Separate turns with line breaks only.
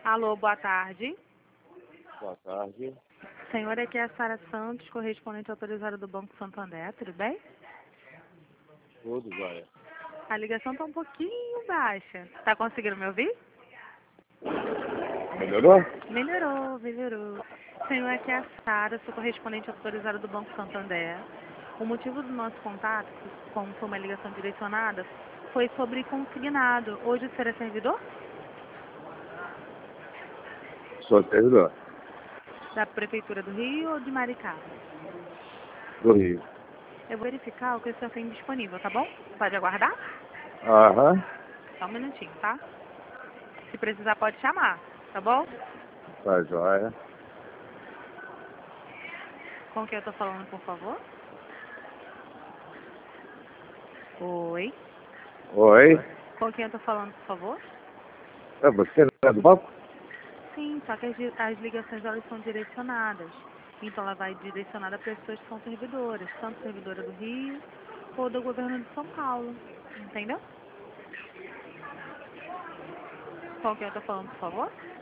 Alô, boa tarde.
Boa tarde.
Senhora, aqui é a Sara Santos, correspondente autorizada do Banco Santander, tudo bem?
Tudo, joia.
A ligação está um pouquinho baixa. Tá conseguindo me ouvir?
Melhorou?
Melhorou. Senhor, aqui é a Sara, sou correspondente autorizada do Banco Santander. O motivo do nosso contato, como foi uma ligação direcionada, foi sobre consignado. Hoje será servidor?
Sou servidor
Da Prefeitura do Rio ou de Maricá?
do Rio.
Eu vou verificar o que o senhor tem disponível, tá bom? Pode aguardar?
Aham.
Só um minutinho, tá? Se precisar, pode chamar, tá bom?
Tá joia.
Com quem eu tô falando, por favor? Oi.
Oi.
Com quem eu tô falando, por favor?
É você não é do banco?
Sim, só que as ligações elas são direcionadas. Então ela vai direcionada a pessoas que são servidoras, tanto servidora do Rio ou do governo de São Paulo. Entendeu? Com quem eu tô falando, por favor?